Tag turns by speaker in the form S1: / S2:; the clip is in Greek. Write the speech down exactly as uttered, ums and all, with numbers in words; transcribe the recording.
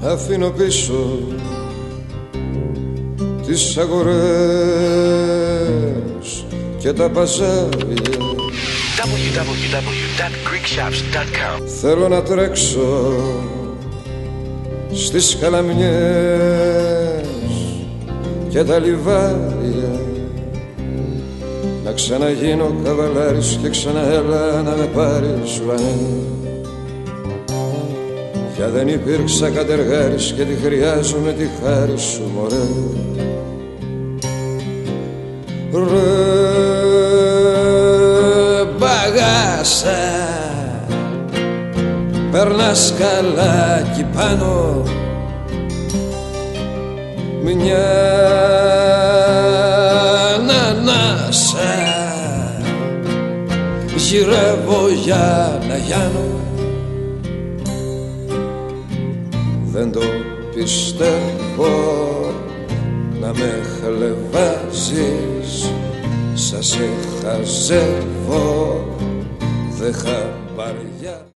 S1: αφήνω πίσω τις αγορές και τα παζάρια.
S2: double-u double-u double-u dot greek shops dot com.
S1: Θέλω να τρέξω στις καλαμιές και τα λιβάρια, να ξαναγίνω καβαλάρης και ξαναέλα να με πάρεις βανέ. Για δεν υπήρξα κατεργάρης και τη χρειάζομαι τη χάρη σου, μωρέ. Ρε μπαγάσα, περνάς καλά κι πάνω μια ανάσα, γυρεύω για να γιάνω. Δεν το πιστεύω να με χλεβάζεις, σας σε χαζεύω, δε χαμπαριά.